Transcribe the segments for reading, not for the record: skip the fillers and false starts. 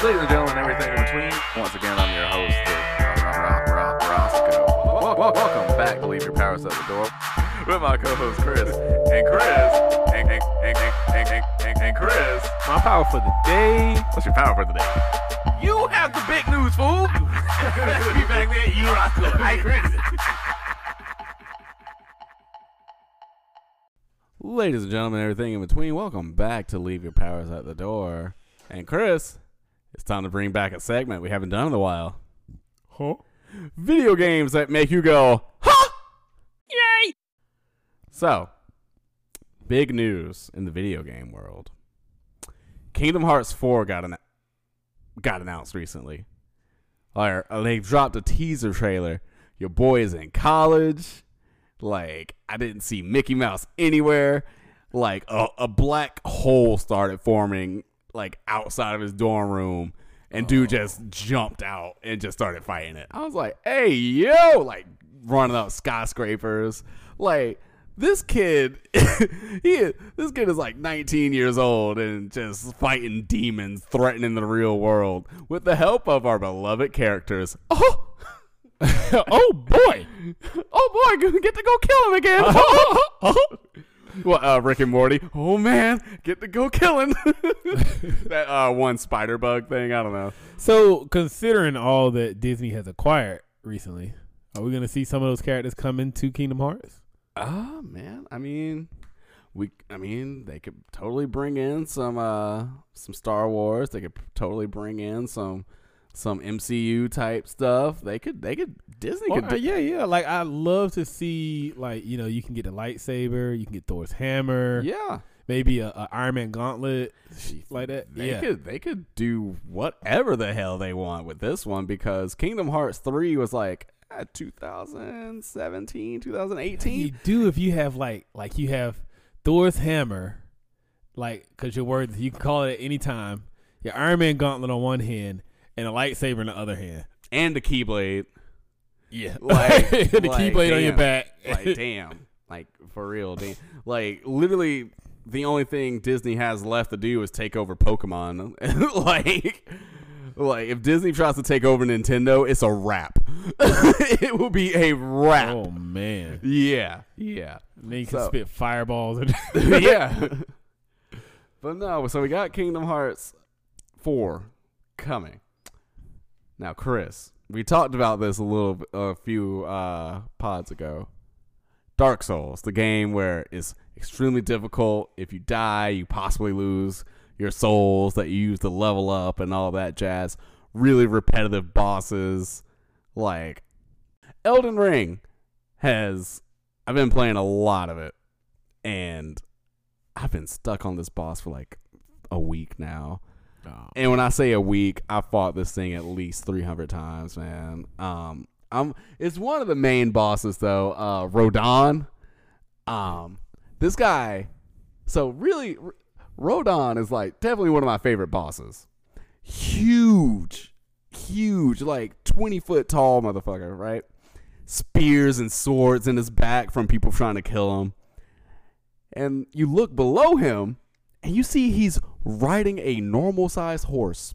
Ladies and gentlemen, everything in between. Once again, I'm your host, Roscoe. Welcome back to Leave Your Powers at the Door with my co-host Chris. And Chris. My power for the day. What's your power for the day? You have the big news, fool. Be back there, you Roscoe. Hey, Chris. Ladies and gentlemen, everything in between, welcome back to Leave Your Powers at the Door. And Chris, it's time to bring back a segment we haven't done in a while. Huh? Video games that make you go, huh? Yay! So, big news in the video game world. Kingdom Hearts 4 got announced recently. They dropped a teaser trailer. Your boy is in college. Like, I didn't see Mickey Mouse anywhere. Like, a black hole started forming, like, outside of his dorm room. And dude just jumped out and just started fighting it. I was like, hey, yo! Like, running up skyscrapers. Like, this kid, this kid is like 19 years old and just fighting demons, threatening the real world with the help of our beloved characters. Oh! Oh boy! Oh boy, get to go kill him again. Well, Rick and Morty. Oh man, get to go kill him. That one spider bug thing. I don't know. So, considering all that Disney has acquired recently, are we going to see some of those characters come into Kingdom Hearts? Man. I mean, they could totally bring in some Star Wars. They could totally bring in some MCU type stuff. Disney could. Yeah. Like, I love to see, like, you know, you can get a lightsaber, you can get Thor's hammer. Yeah. Maybe a Iron Man gauntlet, like that. They could do whatever the hell they want with this one, because Kingdom Hearts 3 was like 2017, 2018. You do if you have like you have Thor's hammer, like, because your words, you can call it at any time. Your Iron Man gauntlet on one hand and a lightsaber in the other hand, and the Keyblade. Yeah, like the Keyblade damn, on your back. Like, damn, like, for real, damn. Like, literally, the only thing Disney has left to do is take over Pokemon. like if Disney tries to take over Nintendo, it's a wrap. It will be a wrap. Oh man, yeah. And then you can spit fireballs. Yeah. But no, so we got Kingdom Hearts 4 coming. Now, Chris, we talked about this a few pods ago. Dark Souls, the game where it's extremely difficult. If you die, you possibly lose your souls that you use to level up and all that jazz. Really repetitive bosses. Like, Elden Ring I've been playing a lot of it, and I've been stuck on this boss for like a week now. Oh. And when I say a week, I fought this thing at least 300 times, man. It's one of the main bosses though, Rodon. This guy, so really, Rodon is like definitely one of my favorite bosses. Huge, like 20-foot tall motherfucker, right? Spears and swords in his back from people trying to kill him. And you look below him, and you see he's riding a normal-sized horse.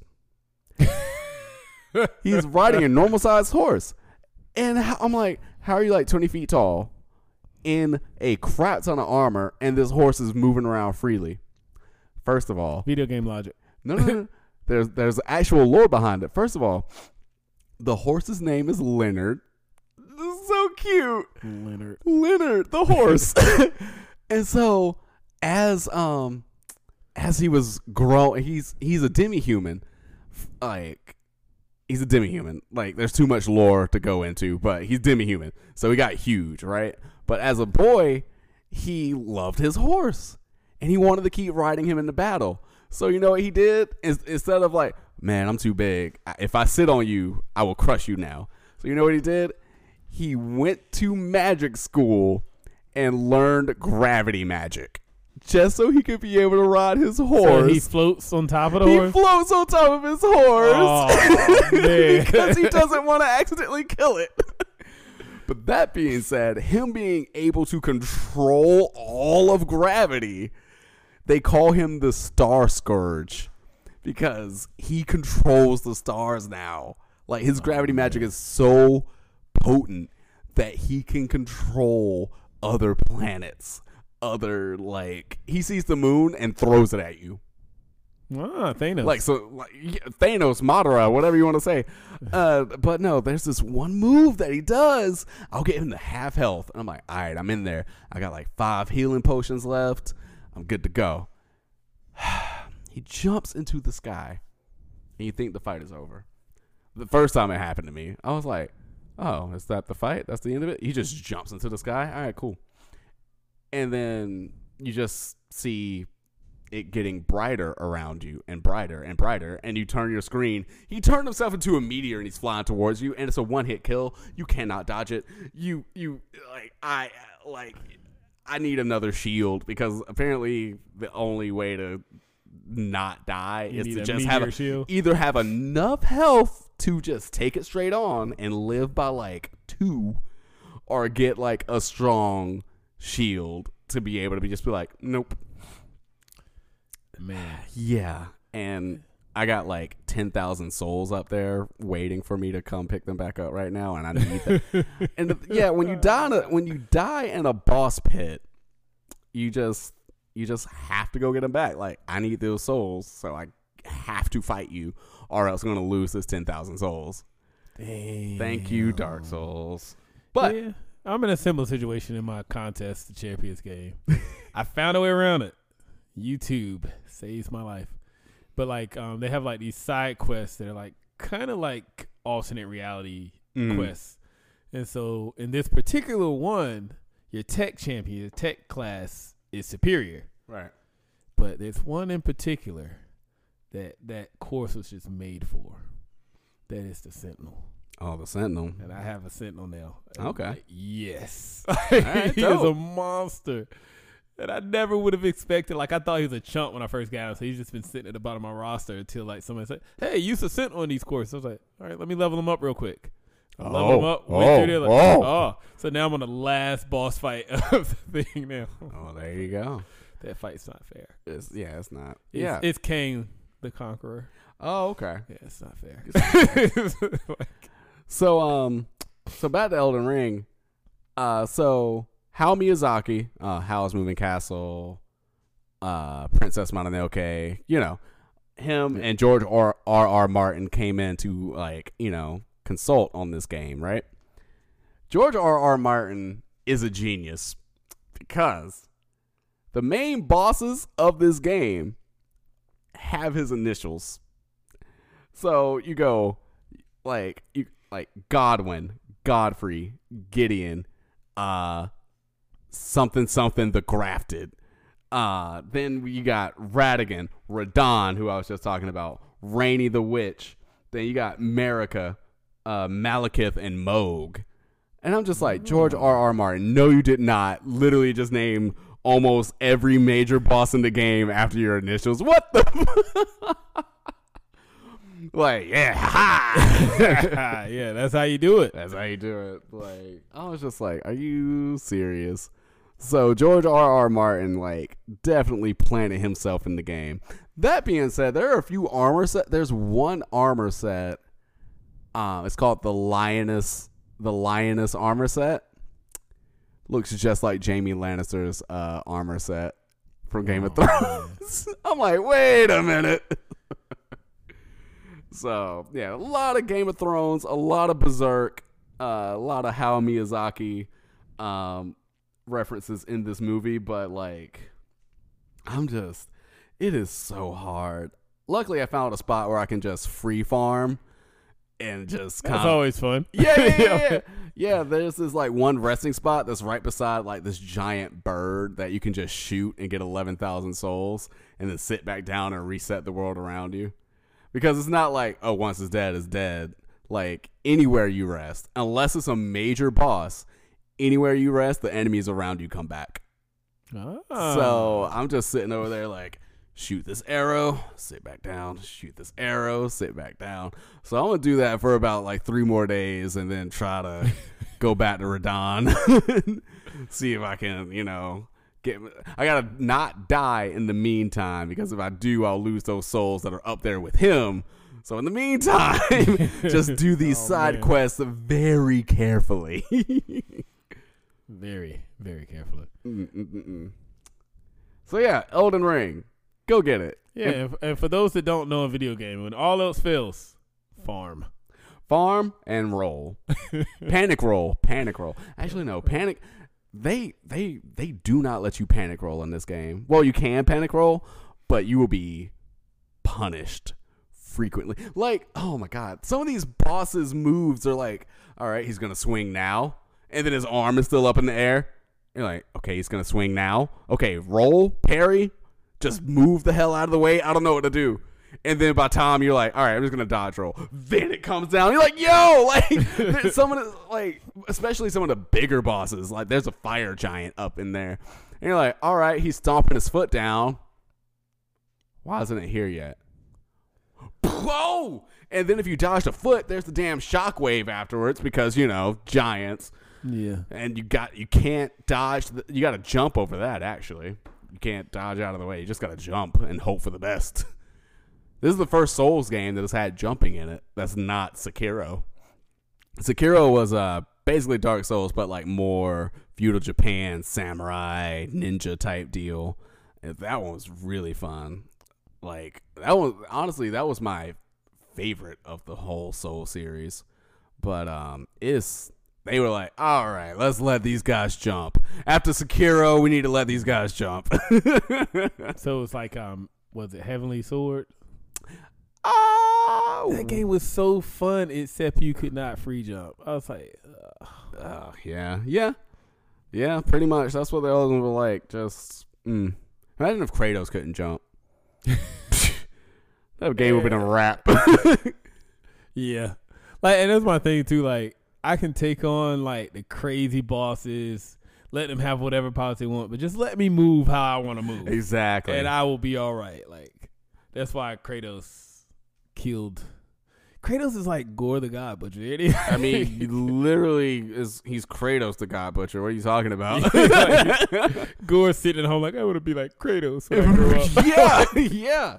He's riding a normal-sized horse. And I'm like, how are you like 20 feet tall in a crap ton of armor, and this horse is moving around freely? First of all, video game logic. No. There's actual lore behind it. First of all, the horse's name is Leonard. This is so cute. Leonard, the horse. And so, as he was growing, he's a demi-human. Like, he's a demi-human. Like, there's too much lore to go into, but he's demi-human. So he got huge, right? But as a boy, he loved his horse, and he wanted to keep riding him into battle. So you know what he did? Instead of like, man, I'm too big. If I sit on you, I will crush you now. So you know what he did? He went to magic school and learned gravity magic, just so he could be able to ride his horse. So he floats on top of the horse? He floats on top of his horse. Oh, man. Because he doesn't want to accidentally kill it. But that being said, him being able to control all of gravity, they call him the Star Scourge, because he controls the stars now. Like, his gravity magic is so potent that he can control other planets. He sees the moon and throws it at you. Ah, Thanos. Thanos, Madara, whatever you want to say. But no, there's this one move that he does. I'll get him to half health. And I'm like, all right, I'm in there. I got like 5 healing potions left. I'm good to go. He jumps into the sky, and you think the fight is over. The first time it happened to me, I was like, oh, is that the fight? That's the end of it? He just jumps into the sky. All right, cool. And then you just see it getting brighter around you and brighter and brighter, and you turn your screen. He turned himself into a meteor, and he's flying towards you, and it's a one-hit kill. You cannot dodge it. I need another shield, because apparently the only way to not die is to just either have enough health to just take it straight on and live by like 2, or get like a strong shield to be able to be like, nope. Man. Yeah. And I got like 10,000 souls up there waiting for me to come pick them back up right now, and I need that. And when you die in a boss pit, you just have to go get them back. Like, I need those souls, so I have to fight you, or else I'm going to lose this 10,000 souls. Damn. Thank you, Dark Souls. But yeah, I'm in a similar situation in my Contest of Champions game. I found a way around it. YouTube saves my life. But like, they have like these side quests that are like kind of like alternate reality quests. And so in this particular one, your tech champion, your tech class is superior. Right. But there's one in particular that course was just made for. That is the Sentinel. Oh, the Sentinel. And I have a Sentinel now. Okay. Like, yes. Right, he is a monster. And I never would have expected. Like, I thought he was a chump when I first got him. So he's just been sitting at the bottom of my roster until like somebody said, hey, use a Sentinel in these courses. I was like, all right, let me level him up real quick. Level him up. Went through there like, so now I'm on the last boss fight of the thing now. Oh, there you go. That fight's not fair. It's not. It's Kane the Conqueror. Oh, okay. Yeah, it's not fair. So back to Elden Ring. So Hayao Miyazaki, Howl's Moving Castle, Princess Mononoke, him and George R.R. Martin came in to consult on this game, right? George R.R. Martin is a genius because the main bosses of this game have his initials. So you go like Godwin, Godfrey, Gideon, something the Grafted. Then you got Radagon, Radon, who I was just talking about, Rainy the Witch. Then you got Marika, Malekith, and Moog. And I'm just like, George R.R. Martin, no, you did not literally just name almost every major boss in the game after your initials. What the? Like, yeah, ha! Yeah, that's how you do it. That's how you do it. Like, I was just like, are you serious? So George R.R. Martin, definitely planted himself in the game. That being said, there are a few armor sets. There's one armor set. It's called the Lioness armor set. Looks just like Jaime Lannister's armor set from Game of Thrones. I'm like, wait a minute. So, yeah, a lot of Game of Thrones, a lot of Berserk, a lot of Hayao Miyazaki references in this movie, but it is so hard. Luckily, I found a spot where I can just free farm and just That's always fun. Yeah. Yeah, there's this one resting spot that's right beside this giant bird that you can just shoot and get 11,000 souls and then sit back down and reset the world around you. Because it's not once it's dead. Anywhere you rest, unless it's a major boss, anywhere you rest, the enemies around you come back. So I'm just sitting over there shoot this arrow, sit back down, shoot this arrow, sit back down. So I'm going to do that for about 3 more days and then try to go back to Radon. See if I can, I gotta not die in the meantime, because if I do, I'll lose those souls that are up there with him. So in the meantime, just do these side quests very carefully. Very, very carefully. So yeah, Elden Ring, go get it. Yeah, and for those that don't know a video game, when all else fails, farm and roll. Panic roll. Actually, no, panic. They do not let you panic roll in this game. Well, you can panic roll, but you will be punished frequently. Like, oh my god, some of these bosses' moves are like, all right, he's gonna swing now, and then his arm is still up in the air. You're like, okay, he's gonna swing now. Okay, roll, parry, just move the hell out of the way. I don't know what to do. And then by the time you're like, all right, I'm just gonna dodge roll. Then it comes down. You're like, yo, like some of the, like, especially some of the bigger bosses. Like, there's a fire giant up in there, and you're like, all right, he's stomping his foot down. Why isn't it here yet? Whoa! And then if you dodge a foot, there's the damn shockwave afterwards, because, you know, giants. Yeah. And you can't dodge. You got to jump over that, actually. You can't dodge out of the way. You just got to jump and hope for the best. This is the first Souls game that has had jumping in it. That's not Sekiro. Sekiro was basically Dark Souls, but like more feudal Japan, samurai, ninja type deal. And that one was really fun. Like, that one, honestly, that was my favorite of the whole Soul series. But they were like, all right, let's let these guys jump. After Sekiro, we need to let these guys jump. So it's like, was it Heavenly Sword? Oh, that game was so fun, except you could not free jump. I was like, yeah, pretty much. That's what the other ones were like. Just imagine if Kratos couldn't jump. That game would have been a wrap. Yeah, like, and that's my thing too. Like, I can take on like the crazy bosses, let them have whatever powers they want, but just let me move how I want to move. Exactly, and I will be all right. Like, that's why Kratos killed. Kratos is like Gore the God Butcher. I mean, he literally he's Kratos the God Butcher. What are you talking about? Like, Gore sitting at home like, I want to be like Kratos when I grow up. Yeah.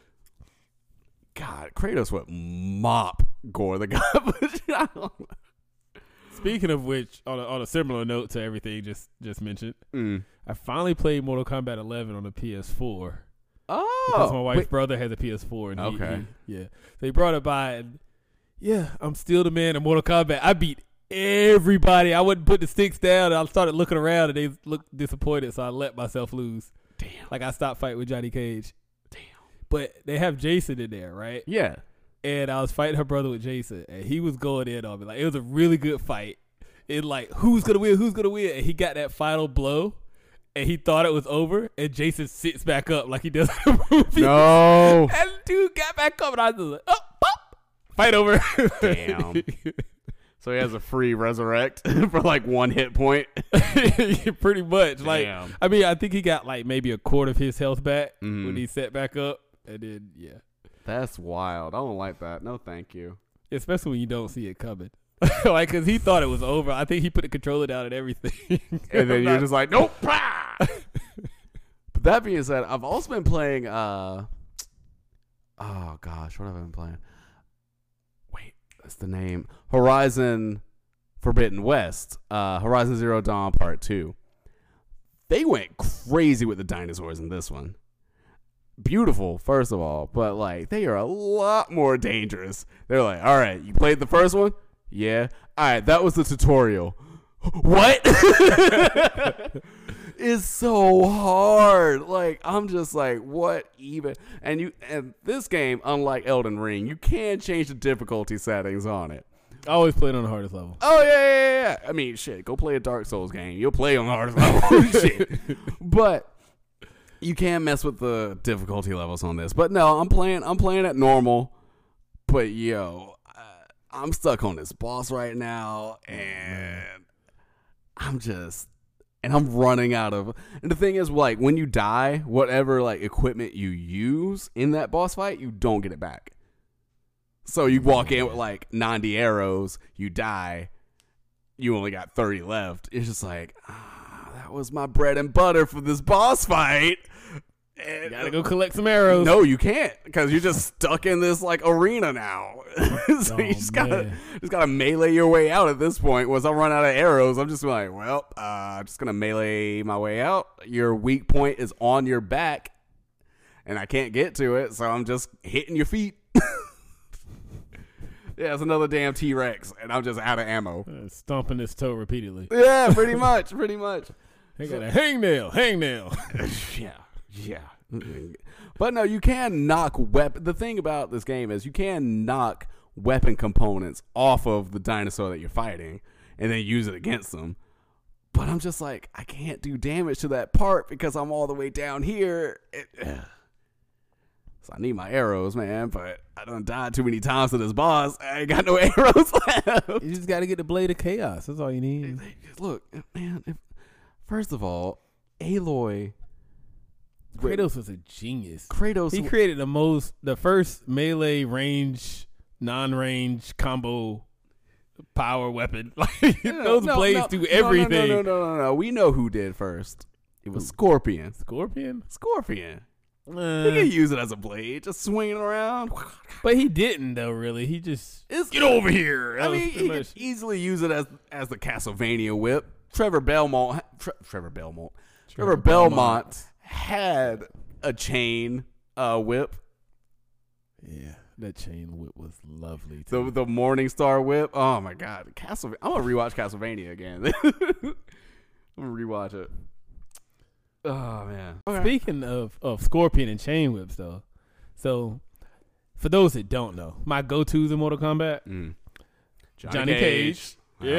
God, Kratos would mop Gore the God Butcher. Speaking of which, on a similar note to everything just mentioned, I finally played Mortal Kombat 11 on the PS4. Oh, because my wife's brother has a PS4. And okay. So he brought it by, and I'm still the man in Mortal Kombat. I beat everybody. I wouldn't put the sticks down, and I started looking around, and they looked disappointed, so I let myself lose. Damn. Like, I stopped fighting with Johnny Cage. Damn. But they have Jason in there, right? Yeah. And I was fighting her brother with Jason, and he was going in on me. Like, it was a really good fight. It like, who's gonna win? And he got that final blow, and he thought it was over, and Jason sits back up like he does in the movie. No. And dude got back up, and I was like, oh, pop, fight over. Damn. So he has a free resurrect for like 1 hit point. Pretty much. Like, damn. I mean, I think he got like maybe a quarter of his health back when he set back up, and then That's wild. I don't like that. No, thank you. Especially when you don't see it coming. Like, because he thought it was over. I think he put the controller down and everything. And then you're just like, nope. But that being said, I've also been playing, oh gosh, what have I been playing? Wait, that's the name. Horizon Forbidden West. Horizon Zero Dawn Part 2. They went crazy with the dinosaurs in this one. Beautiful, first of all, but like, they are a lot more dangerous. They're like, all right, you played the first one? Yeah. All right, that was the tutorial. What? It's so hard. Like, I'm just like, what even? And this game, unlike Elden Ring, you can change the difficulty settings on it. I always played on the hardest level. Oh yeah. I mean, shit, go play a Dark Souls game. You'll play on the hardest level. Shit. But you can mess with the difficulty levels on this. But no, I'm playing at normal. But yo, I'm stuck on this boss right now, and I'm running out of. And the thing is, like, when you die, whatever like equipment you use in that boss fight, you don't get it back. So you walk in with like 90 arrows, you die, you only got 30 left. It's just like, that was my bread and butter for this boss fight. And, Gotta go collect some arrows. No, you can't, because you're just stuck in this like arena now. So you just gotta melee your way out at this point. Once I run out of arrows, I'm just like, well, I'm just gonna melee my way out. Your weak point is on your back, and I can't get to it, so I'm just hitting your feet. Yeah, it's another damn T-Rex, and I'm just out of ammo. Stomping his toe repeatedly. Yeah, pretty much. They got a hangnail. Yeah. But no, you can knock weapon. The thing about this game is you can knock weapon components off of the dinosaur that you're fighting and then use it against them. But I'm just like, I can't do damage to that part because I'm all the way down here. So I need my arrows, man, but I done died too many times to this boss. I ain't got no arrows left. You just got to get the Blade of Chaos. That's all you need. Look, man, first of all, Aloy... Kratos was a genius. He created the first melee range, non-range combo power weapon. Like those blades do everything. No. We know who did first. It was Scorpion. Scorpion. He could use it as a blade, just swinging around. But he didn't though. Really, he just get over here. I mean, he could easily use it as the Castlevania whip. Trevor Belmont had a chain whip. Yeah, that chain whip was lovely too. The Morning Star whip. Oh my God, I'm gonna rewatch Castlevania again. I'm gonna rewatch it. Oh man. Okay. Speaking of Scorpion and chain whips though, so for those that don't know, my go-tos in Mortal Kombat, Johnny Cage.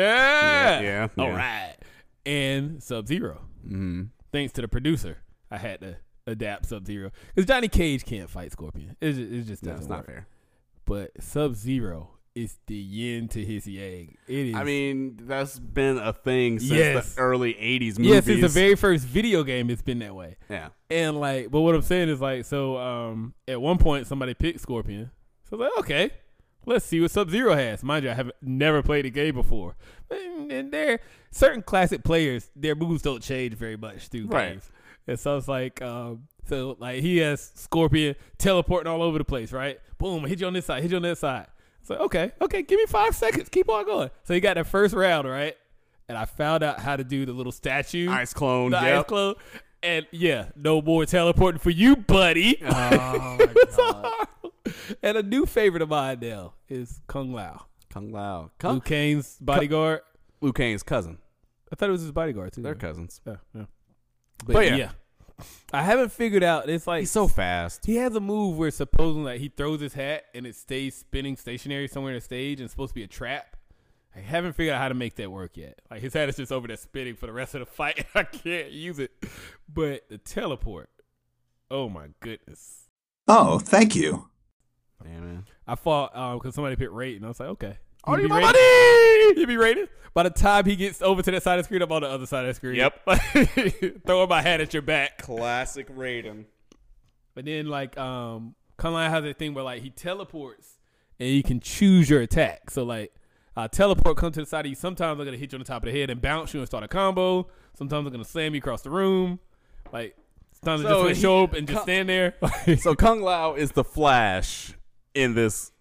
Yeah. All right. And Sub-Zero. Mm-hmm. Thanks to the producer, I had to adapt Sub-Zero because Johnny Cage can't fight Scorpion. It just doesn't work. Not fair. But Sub-Zero is the yin to his yang. It is. I mean, that's been a thing since the early 80s movies. Yes, it's the very first video game. It's been that way. Yeah. And like, but what I'm saying is like, so at one point somebody picked Scorpion. So I was like, okay, let's see what Sub-Zero has. Mind you, I have never played the game before. And there, certain classic players, their moves don't change very much through games. And so it's like, so like he has Scorpion teleporting all over the place, right? Boom, hit you on this side, hit you on that side. It's like, okay, give me 5 seconds. Keep on going. So he got the first round, right? And I found out how to do the little statue. Ice clone. Ice clone. And yeah, no more teleporting for you, buddy. Oh, my God. And a new favorite of mine now is Kung Lao. Liu Kane's bodyguard. Liu Kane's cousin. I thought it was his bodyguard, too. They're cousins. Yeah. But yeah. I haven't figured out. It's like he's so fast. He has a move where supposedly like, he throws his hat and it stays spinning stationary somewhere in the stage and it's supposed to be a trap. I haven't figured out how to make that work yet. Like his hat is just over there spinning for the rest of the fight. I can't use it. But the teleport, oh my goodness. Oh, thank you. Yeah, man. I fought because somebody picked Raiden. And I was like, okay. Oh, you my buddy! You be Raiden? By the time he gets over to that side of the screen, I'm on the other side of the screen. Yep. Throwing my hat at your back. Classic Raiden. But then like Kung Lao has that thing where like he teleports and you can choose your attack. So like teleport come to the side of you. Sometimes they're gonna hit you on the top of the head and bounce you and start a combo. Sometimes they're gonna slam you across the room. Like sometimes they're just gonna show up and just stand there. So Kung Lao is the Flash in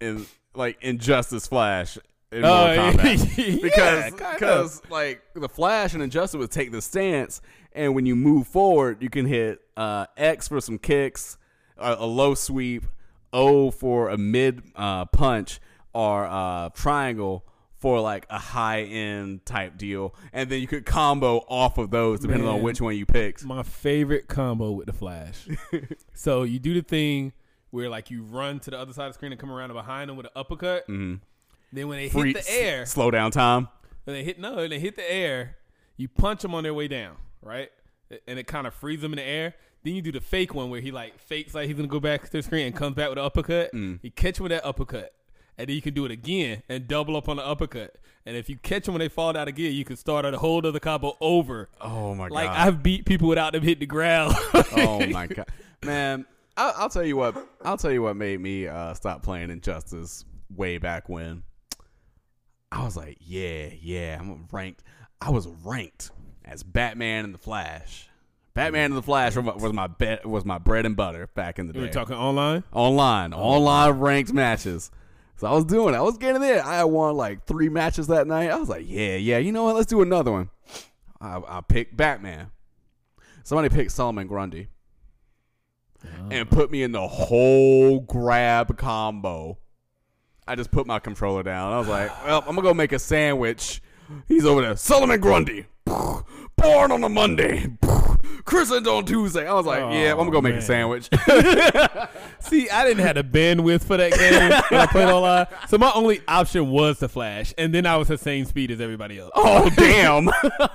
Injustice Flash in Mortal Kombat. Because like the Flash and Injustice would take the stance, and when you move forward, you can hit X for some kicks, a low sweep, O for a mid punch, or triangle for like a high end type deal, and then you could combo off of those depending on which one you picked. My favorite combo with the Flash. So you do the thing where like you run to the other side of the screen and come around behind them with an uppercut. Mm-hmm. Then when they hit the air, slow down time. When they hit the air, you punch them on their way down, right? And it kind of frees them in the air. Then you do the fake one where he like fakes like he's gonna go back to the screen and comes back with an uppercut. You catch him with that uppercut, and then you can do it again and double up on the uppercut. And if you catch them when they fall out again, you can start a whole other combo over. Oh my god! Like I've beat people without them hitting the ground. Oh my god, man! I'll tell you what. I'll tell you what made me stop playing Injustice way back when. I was like, yeah, I'm ranked. I was ranked as Batman and the Flash. Batman and the Flash was my bread and butter back in the day. You were talking online? Online ranked matches. So I was getting there. I had won like 3 matches that night. I was like, yeah, you know what? Let's do another one. I picked Batman. Somebody picked Solomon Grundy and put me in the whole grab combo. I just put my controller down. I was like, well, I'm going to go make a sandwich. He's over there. Solomon Grundy. Born on a Monday. Christened on Tuesday. I was like, yeah, I'm going to go make a sandwich. See, I didn't have the bandwidth for that game when I played online. So my only option was the Flash. And then I was the same speed as everybody else. Oh, damn.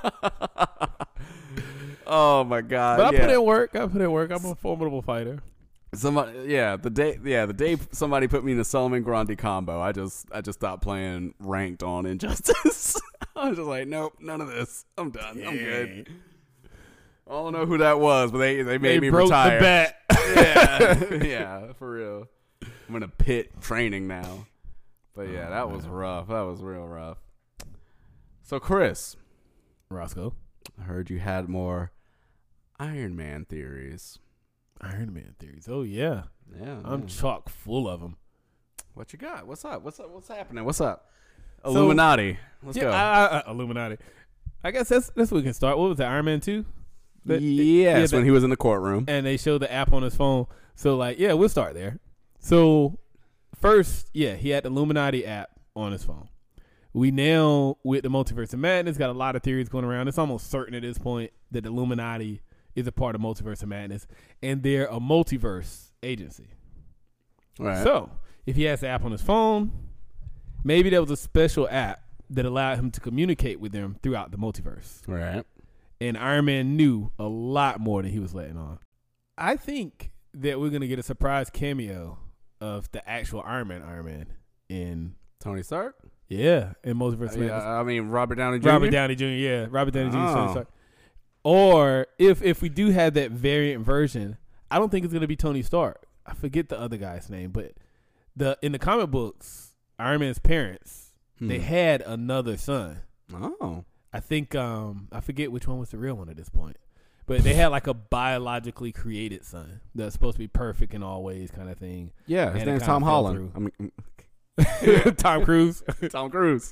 Oh, my God. But I put in work. I'm a formidable fighter. The day somebody put me in the Solomon Grundy combo, I just stopped playing ranked on Injustice. I was just like, nope, none of this. I'm done. I'm good. I don't know who that was, but they made me broke retire. The bet. yeah, for real. I'm in a pit training now. But yeah, that was rough. That was real rough. So Chris, Roscoe, I heard you had more Iron Man theories. Iron Man theories. Oh yeah. I'm chock full of them. What you got? What's up? What's happening? What's up? Illuminati. Let's go. Illuminati. I guess that's where we can start. What was it? Iron Man 2? Yes, when he was in the courtroom. And they showed the app on his phone. So like, yeah, we'll start there. So first, he had the Illuminati app on his phone. We now, with the Multiverse of Madness, got a lot of theories going around. It's almost certain at this point that the Illuminati is a part of Multiverse of Madness, and they're a multiverse agency. Right. So if he has the app on his phone, maybe there was a special app that allowed him to communicate with them throughout the multiverse. Right. And Iron Man knew a lot more than he was letting on. I think that we're going to get a surprise cameo of the actual Iron Man in Tony Stark? Yeah, in Multiverse of Madness. I mean, Robert Downey Jr.? Robert Downey Jr., yeah. Robert Downey Jr. Tony Stark. Or if we do have that variant version, I don't think it's going to be Tony Stark. I forget the other guy's name, but in the comic books, Iron Man's parents, they had another son. Oh. I think I forget which one was the real one at this point. But they had like a biologically created son that's supposed to be perfect in all ways kind of thing. Yeah, his name's Tom Holland. I mean, Tom Cruise. Tom Cruise.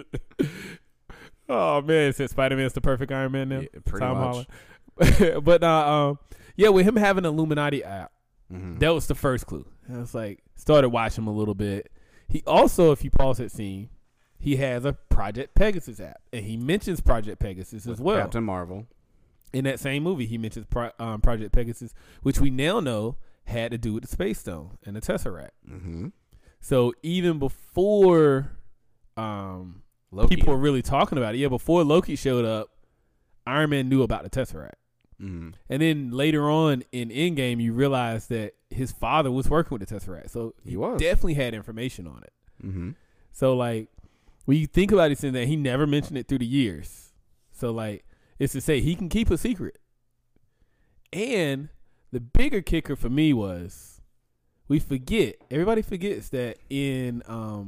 Oh man, since Spider-Man's the perfect Iron Man now. Yeah, pretty Tom much. Holland. But with him having an Illuminati app, that was the first clue. I was like, started watching him a little bit. He also, if you pause that scene, he has a Project Pegasus app, and he mentions Project Pegasus as well. Captain Marvel. In that same movie, he mentions Project Pegasus, which we now know had to do with the Space Stone and the Tesseract. Mm-hmm. So even before people were really talking about it, before Loki showed up, Iron Man knew about the Tesseract. Mm-hmm. And then later on in Endgame, you realize that his father was working with the Tesseract. So he definitely had information on it. Mm-hmm. So, like, when you think about it, in that he never mentioned it through the years. So, like, it's to say he can keep a secret. And the bigger kicker for me was everybody forgets that in,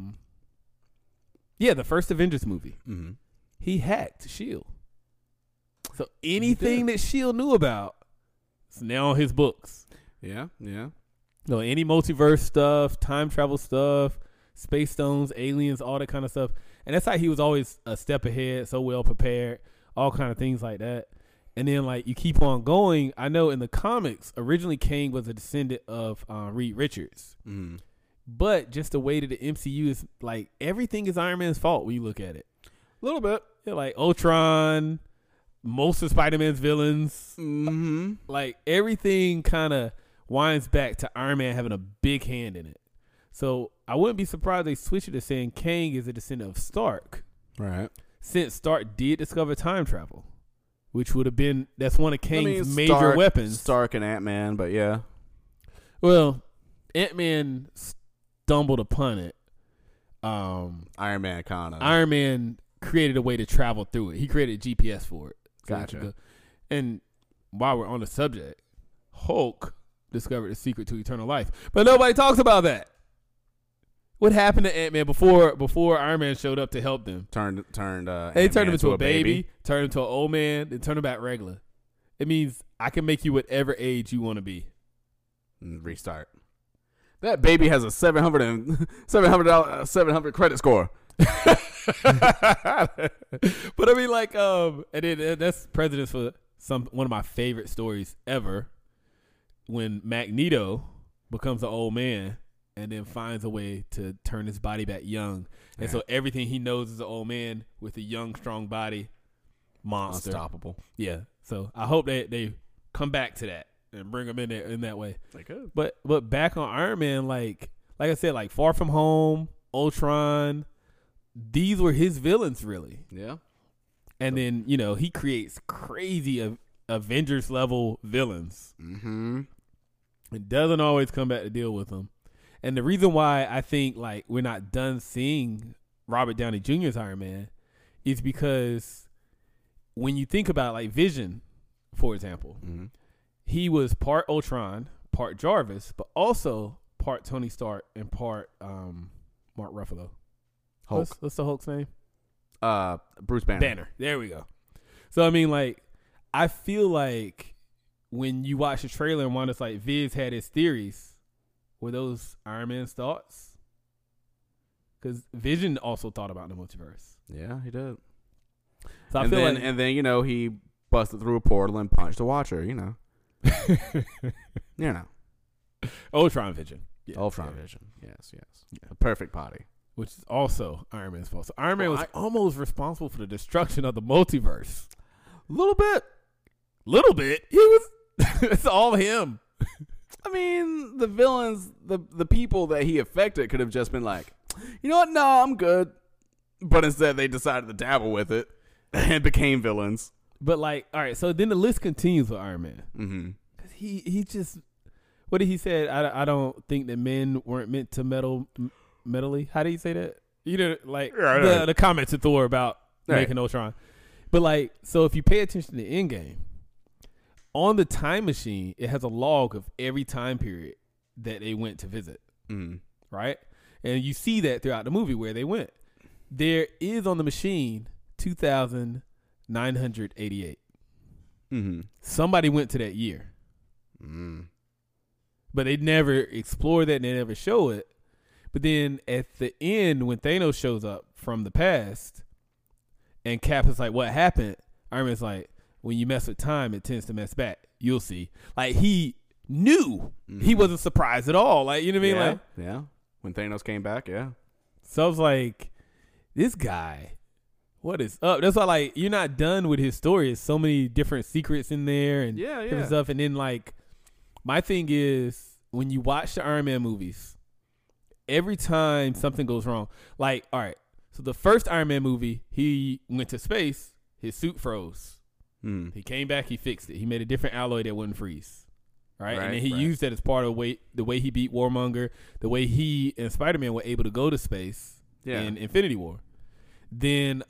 the first Avengers movie, he hacked S.H.I.E.L.D. So anything that S.H.I.E.L.D. knew about is now on his books. Yeah. So any multiverse stuff, time travel stuff, space stones, aliens, all that kind of stuff. And that's how he was always a step ahead, so well prepared, all kind of things like that. And then, like, you keep on going. I know in the comics, originally Kang was a descendant of Reed Richards. Mm-hmm. But just the way that the MCU is, like, everything is Iron Man's fault when you look at it. A little bit. Yeah, like Ultron, most of Spider-Man's villains. Mm-hmm. Like, everything kind of winds back to Iron Man having a big hand in it. So I wouldn't be surprised they switch it to saying Kang is a descendant of Stark. Right. Since Stark did discover time travel, which would have been, that's one of Kang's major weapons. Stark and Ant-Man, but yeah. Well, Ant-Man stumbled upon it. Iron Man kind of. Iron Man created a way to travel through it. He created GPS for it. Gotcha. And while we're on the subject, Hulk discovered the secret to eternal life. But nobody talks about that. What happened to Ant-Man before Iron Man showed up to help them? Turned. They turned him into a baby, turned him to an old man, then turned him back regular. It means I can make you whatever age you want to be. Restart. That baby has a 700 credit score. But I mean, like, and then that's precedence for one of my favorite stories ever, when Magneto becomes an old man and then finds a way to turn his body back young, and so everything he knows is an old man with a young, strong body, monster, unstoppable. Yeah. So I hope they come back to that and bring him in there in that way. They could. But back on Iron Man, like I said, like Far From Home, Ultron, these were his villains, really. Yeah. And then, you know, he creates crazy Avengers level villains. Mm-hmm. It doesn't always come back to deal with them. And the reason why I think, like, we're not done seeing Robert Downey Jr.'s Iron Man is because when you think about, like, Vision, for example, he was part Ultron, part Jarvis, but also part Tony Stark and part Mark Ruffalo. Hulk. What's the Hulk's name? Bruce Banner. Banner. There we go. So, I mean, like, I feel like when you watch the trailer and one that's like Viz had his theories, were those Iron Man's thoughts? Because Vision also thought about the multiverse. Yeah, he did. So I feel like, and then, you know, he busted through a portal and punched a Watcher, you know. You know. Ultron Vision. Yeah, Ultron Vision. Yes. A perfect body. Which is also Iron Man's fault. So Iron Man was almost responsible for the destruction of the multiverse. Little bit. He was. It's all him. I mean, the villains, the people that he affected could have just been like, you know what? No, I'm good. But instead, they decided to dabble with it and became villains. But, like, all right, so then the list continues with Iron Man. Mm-hmm. Because he just, what did he say? I don't think that men weren't meant to mentally. How do you say that? You know, like, the comment to Thor about making Ultron. But, like, so if you pay attention to Endgame, on the time machine, it has a log of every time period that they went to visit. Right? And you see that throughout the movie where they went. There is on the machine 2,988. Somebody went to that year. But they never explore that and they never show it. But then at the end, when Thanos shows up from the past and Cap is like, what happened? Iron Man's like, when you mess with time, it tends to mess back. You'll see. Like, he knew. He wasn't surprised at all. Like, you know what I mean? Like, yeah. When Thanos came back, yeah. So I was like, this guy, what is up? That's why, like, you're not done with his story. There's so many different secrets in there and different stuff. And then, like, my thing is, when you watch the Iron Man movies, every time something goes wrong, like, all right, so the first Iron Man movie, he went to space, his suit froze. He came back, he fixed it. He made a different alloy that wouldn't freeze. Right? And then he used that as part of the way he beat Warmonger, the way he and Spider-Man were able to go to space in Infinity War. Then,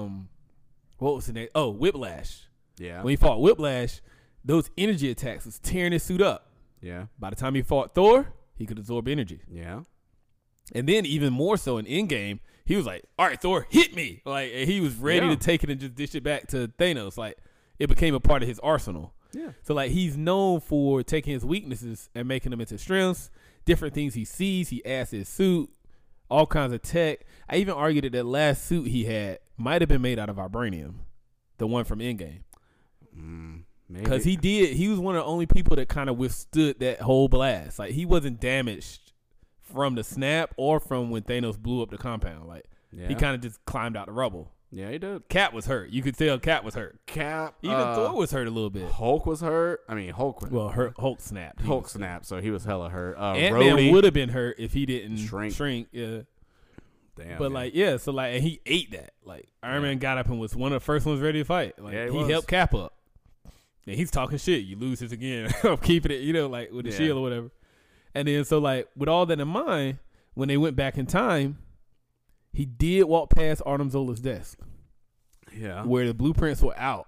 what was the name? Oh, Whiplash. Yeah. When he fought Whiplash, those energy attacks was tearing his suit up. Yeah. By the time he fought Thor, he could absorb energy. Yeah. And then even more so in Endgame, he was like, all right, Thor, hit me. Like, and he was ready to take it and just dish it back to Thanos. Like, it became a part of his arsenal. Yeah. So, like, he's known for taking his weaknesses and making them into strengths, different things he sees. He adds his suit, all kinds of tech. I even argued that last suit he had might have been made out of vibranium, the one from Endgame. Because he was one of the only people that kind of withstood that whole blast. Like, he wasn't damaged from the snap or from when Thanos blew up the compound. Like, he kind of just climbed out the rubble. Yeah, he did. Cap was hurt. You could tell Cap was hurt. Even Thor was hurt a little bit. Hulk was hurt. I mean, Hulk snapped. Hulk snapped, so he was hella hurt. Ant-Man would have been hurt if he didn't shrink. Yeah. Damn. But, like, so, like, and he ate that. Like, Iron Man got up and was one of the first ones ready to fight. Like, he helped Cap up. And he's talking shit. You lose this again. I'm keeping it, you know, like, with the shield or whatever. And then, so, like, with all that in mind, when they went back in time, he did walk past Arnim Zola's desk. Yeah. Where the blueprints were out.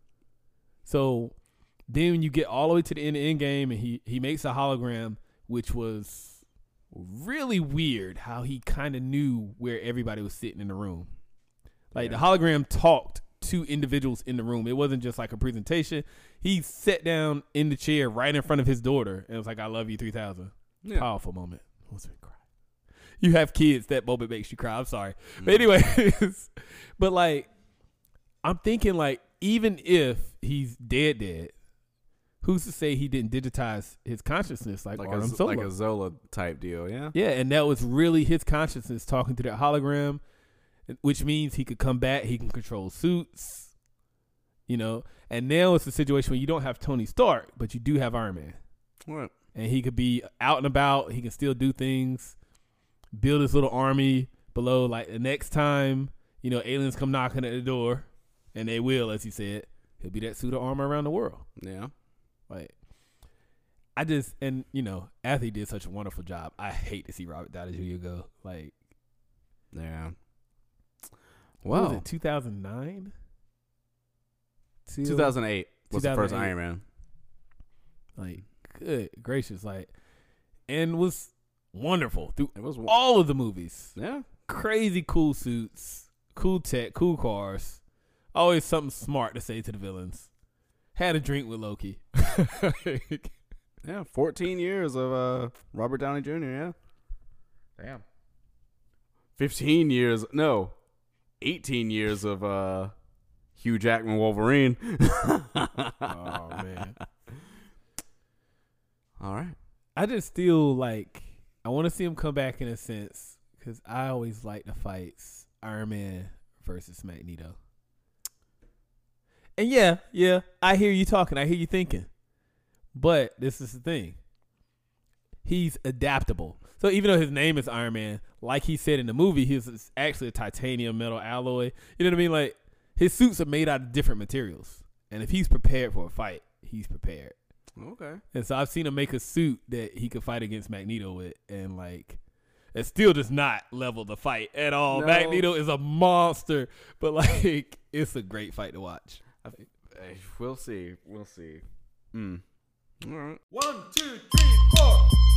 So then when you get all the way to the end of Endgame and he makes a hologram, which was really weird how he kind of knew where everybody was sitting in the room. Like the hologram talked to individuals in the room. It wasn't just like a presentation. He sat down in the chair right in front of his daughter and was like, "I love you 3000." Yeah. Powerful moment. Almost made me cry. You have kids, that moment makes you cry. I'm sorry. But anyways, but like, I'm thinking like, even if he's dead, who's to say he didn't digitize his consciousness like Arnim Zola? Like a Zola type deal, yeah? Yeah, and that was really his consciousness talking to that hologram, which means he could come back, he can control suits, you know? And now it's a situation where you don't have Tony Stark, but you do have Iron Man. What? And he could be out and about, he can still do things, build his little army below. Like the next time, you know, aliens come knocking at the door, and they will, as he said, he'll be that suit of armor around the world. Yeah. Like, and you know, after he did such a wonderful job, I hate to see Robert Downey Jr. go. Like, yeah. What was it, 2009? 2008 was the first Iron Man. Like, good gracious, like, and was wonderful through it was all of the movies. Yeah. Crazy cool suits, cool tech, cool cars. Always something smart to say to the villains. Had a drink with Loki. Yeah, 14 years of Robert Downey Jr., yeah. Damn. 18 years of Hugh Jackman Wolverine. Oh, man. All right. I just still, like, I want to see him come back in a sense, because I always like the fights Iron Man versus Magneto. And yeah, I hear you talking. I hear you thinking. But this is the thing. He's adaptable. So even though his name is Iron Man, like he said in the movie, he's actually a titanium metal alloy. You know what I mean? Like, his suits are made out of different materials. And if he's prepared for a fight, he's prepared. Okay. And so I've seen him make a suit that he could fight against Magneto with. And, like, it still does not level the fight at all. No. Magneto is a monster. But, like, it's a great fight to watch. We'll see. All right. 1, 2, 3, 4.